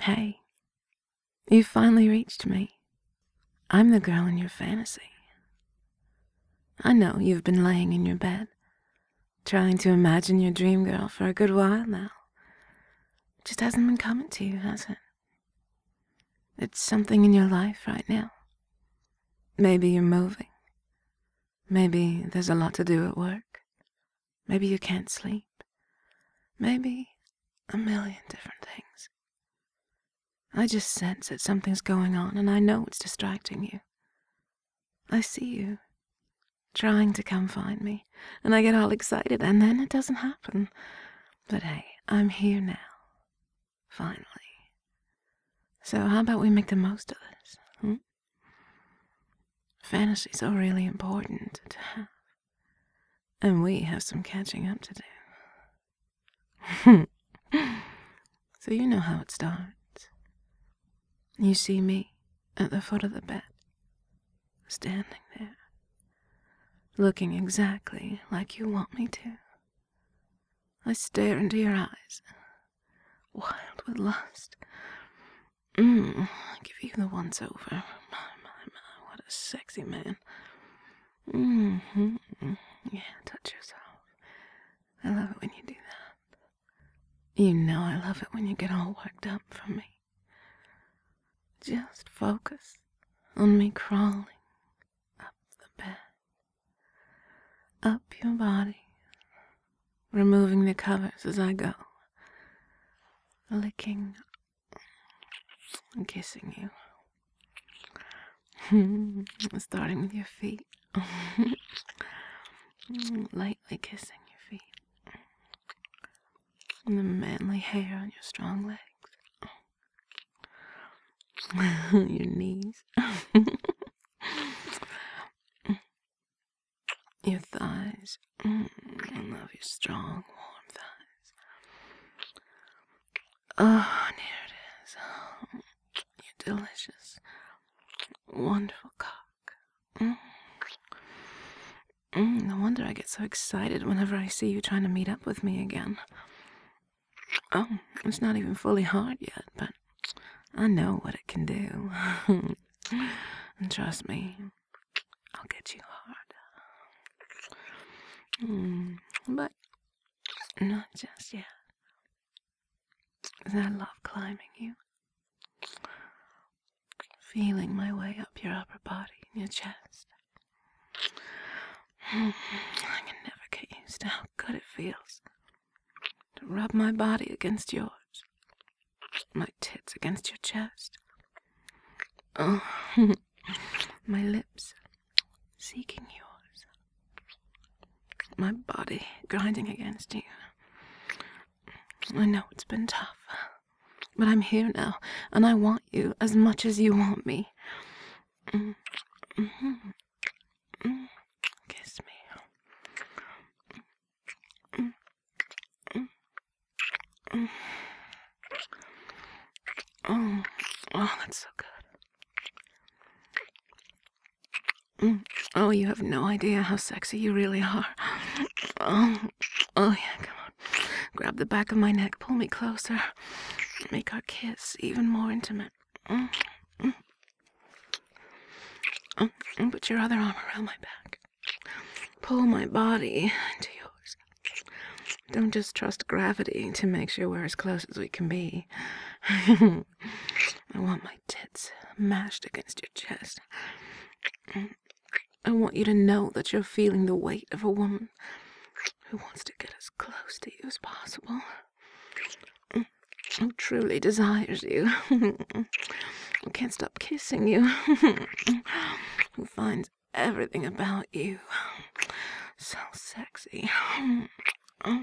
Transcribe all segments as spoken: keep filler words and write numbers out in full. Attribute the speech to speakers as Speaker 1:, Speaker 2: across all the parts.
Speaker 1: Hey, you finally reached me. I'm the girl in your fantasy. I know you've been laying in your bed, trying to imagine your dream girl for a good while now. It just hasn't been coming to you, has it? It's something in your life right now. Maybe you're moving. Maybe there's a lot to do at work. Maybe you can't sleep. Maybe a million different things. I just sense that something's going on, and I know it's distracting you. I see you trying to come find me, and I get all excited, and then it doesn't happen. But hey, I'm here now. Finally. So how about we make the most of this, hmm? Fantasies are really important to have, and we have some catching up to do. So you know how it starts. You see me at the foot of the bed, standing there, looking exactly like you want me to. I stare into your eyes, wild with lust. Mmm, I give you the once over. My, my, my, what a sexy man. Mm-hmm. Yeah, touch yourself. I love it when you do that. You know I love it when you get all worked up for me. Just focus on me crawling up the bed, up your body, removing the covers as I go, licking and kissing you. Starting with your feet. Lightly kissing your feet. And the manly hair on your strong legs. Your knees. Your thighs. I love your strong, warm thighs. Oh, and here it is. Oh, your delicious, wonderful cock. Mm. Mm, no wonder I get so excited whenever I see you trying to meet up with me again. Oh, it's not even fully hard yet, but I know what it can do. And trust me, I'll get you hard. Mm, but not just yet. 'Cause I love climbing you. Feeling my way up your upper body and your chest. I can never get used to how good it feels to rub my body against yours. My tits against your chest. Oh, my lips seeking yours. My body grinding against you. I know it's been tough, but I'm here now, and I want you as much as you want me. Mm, mm-hmm. Mm, kiss me. Mm, mm, mm. Oh, oh, that's so good. Mm. Oh, you have no idea how sexy you really are. Oh, oh yeah, come on. Grab the back of my neck, pull me closer. Make our kiss even more intimate. Mm, mm. Oh, and put your other arm around my back. Pull my body into yours. Don't just trust gravity to make sure we're as close as we can be. I want my tits mashed against your chest. I want you to know that you're feeling the weight of a woman who wants to get as close to you as possible. Who truly desires you. Who can't stop kissing you. Who finds everything about you so sexy. Oh,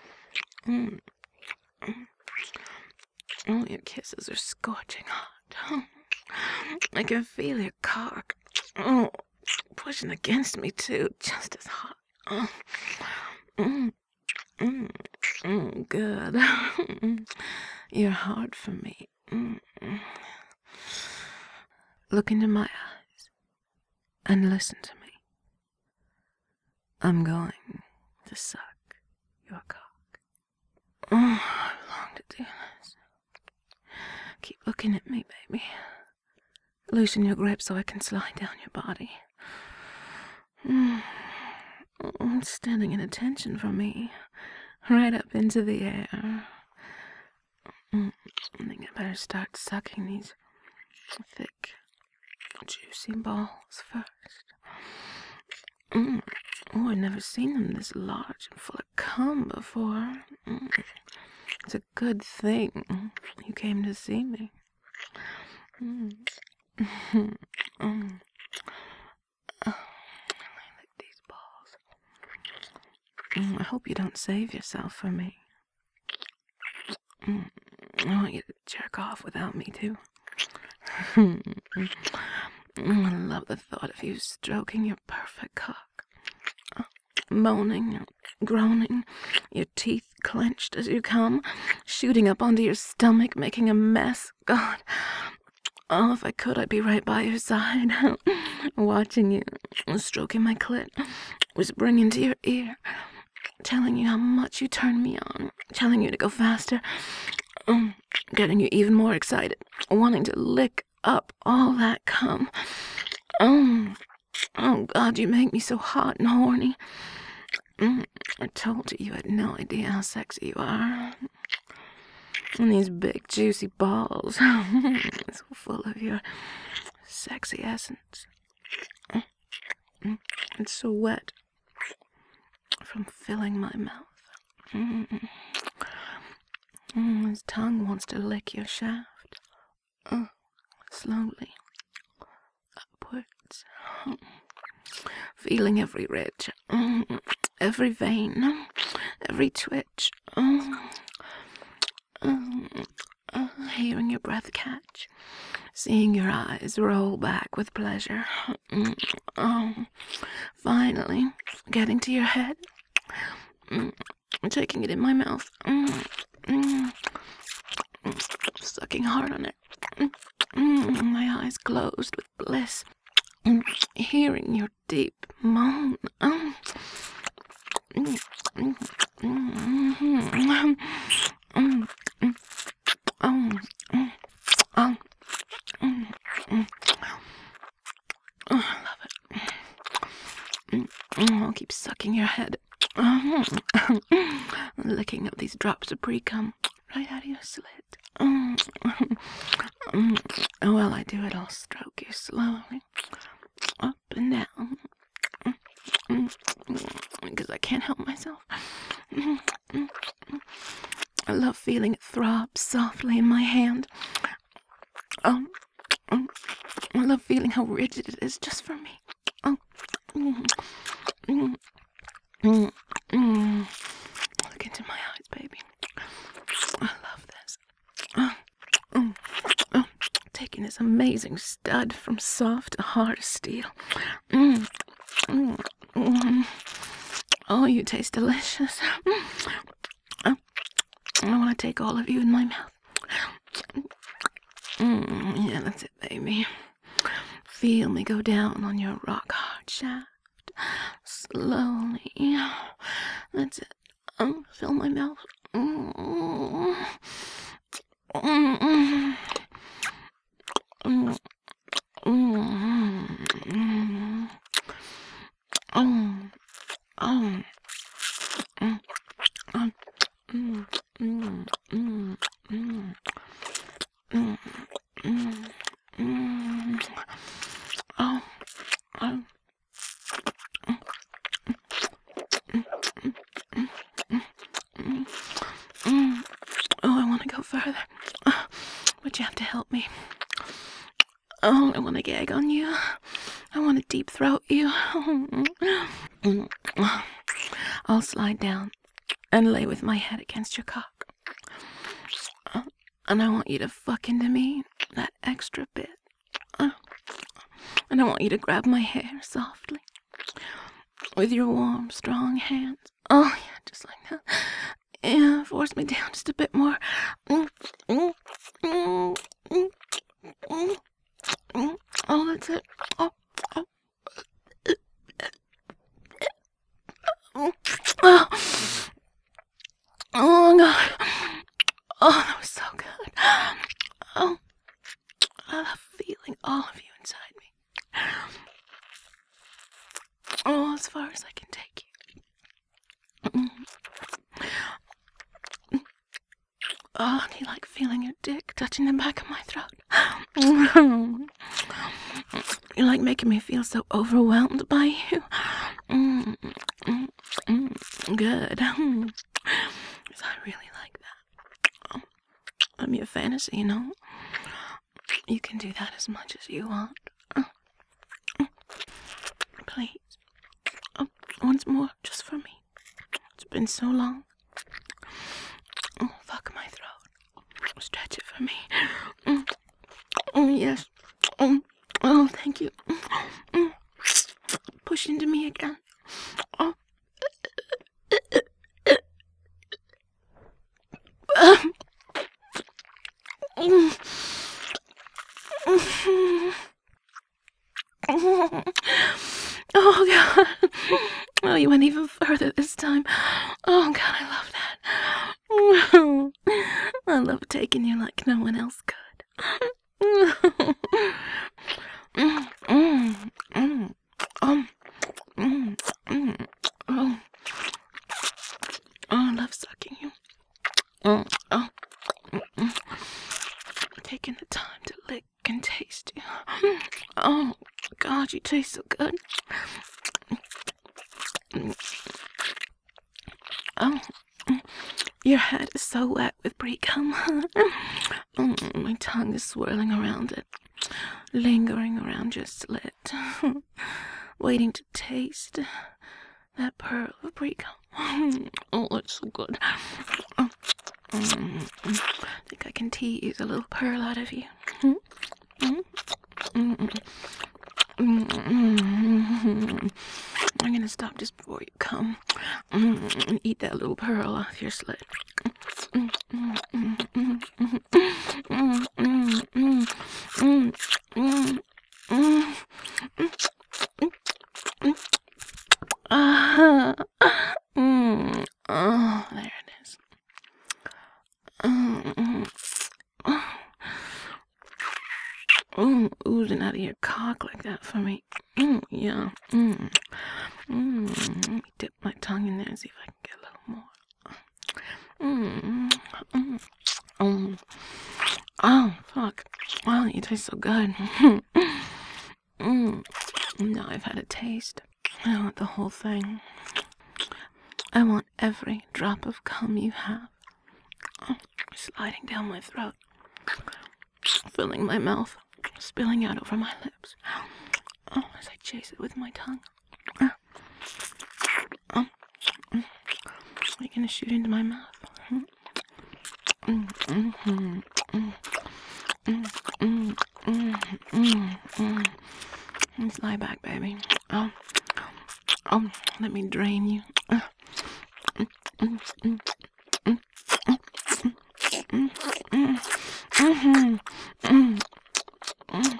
Speaker 1: your kisses are scorching hot. I can feel your cock. Oh, pushing against me too, just as hot. Oh, mm, mm, mm, good. You're hard for me. Mm. Look into my eyes and listen to me. I'm going to suck your cock. Oh, I long to do this. Keep looking at me, baby. Loosen your grip so I can slide down your body. Mm. Standing at attention from me, right up into the air. Mm. I think I better start sucking these thick, juicy balls first. Mm. Oh, I've never seen them this large and full of cum before. Mm. It's a good thing you came to see me. Mm. mm. Oh, I like these balls. Mm. I hope you don't save yourself for me. Mm. I want you to jerk off without me, too. I love the thought of you stroking your perfect cock. Uh, moaning, groaning, your teeth clenched as you come, shooting up onto your stomach, making a mess. God, oh, if I could, I'd be right by your side, watching you, stroking my clit, whispering into your ear, telling you how much you turn me on, telling you to go faster, um, getting you even more excited, wanting to lick up all that cum. Oh, oh God, you make me so hot and horny. Mm, I told you you had no idea how sexy you are. And these big juicy balls, so full of your sexy essence. It's so wet from filling my mouth. Mm. Mm, his tongue wants to lick your shaft. Uh, slowly. Upwards. Feeling every ridge. Mm, every vein. Every twitch. Mm, mm, uh, hearing your breath catch. Seeing your eyes roll back with pleasure. Mm, um, finally, getting to your head. Mm, taking it in my mouth. Mm, mm, sucking hard on it. Mm, my eyes closed with bliss. Mm, hearing your deep moan. Mm, mm, mm, mm, mm, mm, mm, mm, mm, mm, mm, mm. Oh, I love it. Mm, mm, I'll keep sucking your head. Mm, licking up these drops of pre-cum right out of your slit. Mm, mm, while I do it, I'll stroke you slowly up and down. Because I can't help myself. I love feeling it throb softly in my hand. Um, um, I love feeling how rigid it is just for me. Um, mm, mm, mm, mm. Look into my eyes, baby. I love this. Uh, um, um, taking this amazing stud from soft to hard steel. Mm, mm, mm. Oh, you taste delicious. Mm, I want to take all of you in my mouth. Mm, yeah, that's it, baby. Feel me go down on your rock-hard shaft. Slowly. That's it. Um, fill my mouth. Mm, mm, mm, mm, mm, mm, mm, mm, mm. Mm, mm, mm, mm, mm, mm, mm. Oh, oh, mm, mm, mm, mm, mm, mm. Oh, I want to go further, but you have to help me. Oh, I want to gag on you. I want to deep throat you. I'll slide down and lay with my head against your cock. Uh, and I want you to fuck into me that extra bit. Uh, and I want you to grab my hair softly with your warm, strong hands. Oh, yeah, just like that. Yeah, force me down just a bit more. Mm, mm, mm, mm, mm, mm. Oh, that's it. Oh, oh. Oh. Oh, God. Oh, that was so good. Oh, I love feeling all of you inside me. Oh, as far as I can take you. Oh, do you like feeling your dick touching the back of my throat? You like making me feel so overwhelmed by you? Good. Because I really like that. I'm your fantasy, you know? You can do that as much as you want. Please. Oh, once more, just for me. It's been so long. Oh, fuck my throat. Stretch it for me. Mm. Oh, yes. Oh, oh, thank you. Mm. Push into me again. Oh. Oh, God. Oh, you went even further this time. Oh, God, I love that. I love taking you like no one else could. Mm, mm, mm, um, mm, mm, oh. Oh, I love sucking you. Oh, oh, mm, taking the time to lick and taste you. Oh, God, you taste so good. Oh, your head is so wet with brie cum. Mm, my tongue is swirling around it, lingering around your slit, waiting to taste that pearl of brie cum. Oh, it's so good. Oh, mm, I think I can tease a little pearl out of you. Mm, mm, mm, mm, mm. I'm gonna stop just before you come mm, and eat that little pearl off your slit. Mm, mm, mm, mm, mm, mm, mm, mm, mm, mm, mm, mm. Ah, mm, oh, there it is. Mm, mm, oh, oh, oozing out of your cock like that for me. Mm, yeah. Mm, mm. Let me dip my tongue in there and see if I can get a little more. Mm, mm, mm. Oh, fuck. Wow, you taste so good. mm. Now I've had a taste. I want the whole thing. I want every drop of cum you have. Oh, sliding down my throat, filling my mouth, spilling out over my lips. Oh, as I chase it with my tongue. Oh, oh. Are you gonna shoot into my mouth? Mm, mm, mm, mm, mm, mm, mm, mm, mm. Let's lie back, baby. Oh, oh, let me drain you. Uh, mm, mm, mm, mm, mm, mm, mm, mm, mm, mm,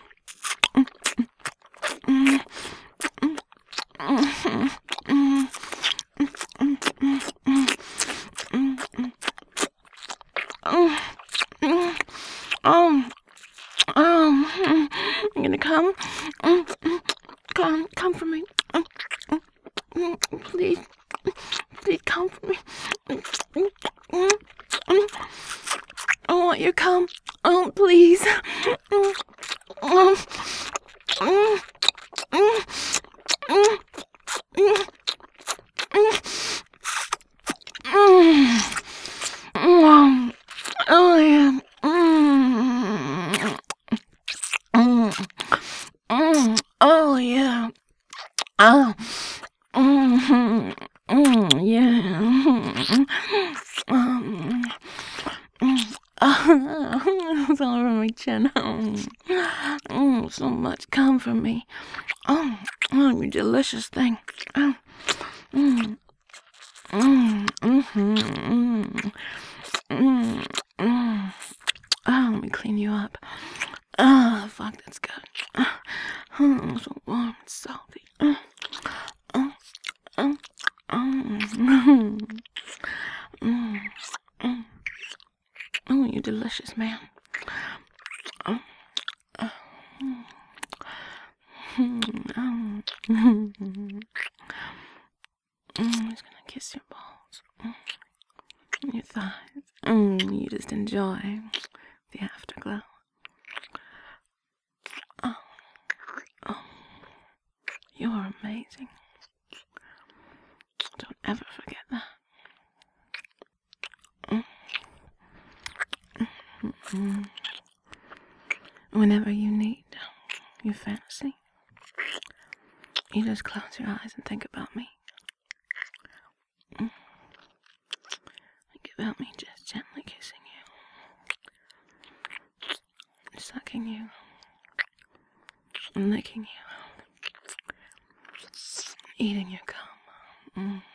Speaker 1: Um, um, I'm gonna come. Come, come for me. Please, please come for me. I want your cum. Oh, please. Um, um, oh yeah. Mm. Mm. Mm. Oh yeah. Oh. Mm. Mm. Yeah. Um. Mm. Oh, it's all over my chin. Oh, so much come from me. Oh, oh, you delicious thing. Oh. Mm. Mm. Mm-hmm. Mm. Mm. Mm. Oh, let me clean you up. Ah, oh, fuck, that's good. Oh, oh, so warm and salty. Oh, oh, oh, oh. Mm, mm. Oh, you delicious man. Oh, oh. I'm just gonna kiss your balls, your thighs. You just enjoy the afterglow. Oh, oh, you're amazing. Don't ever forget that. Mm. Whenever you need your fantasy, you just close your eyes and think about me. Mm. Think about me just gently kissing you, sucking you, and licking you, eating your cum. Mm.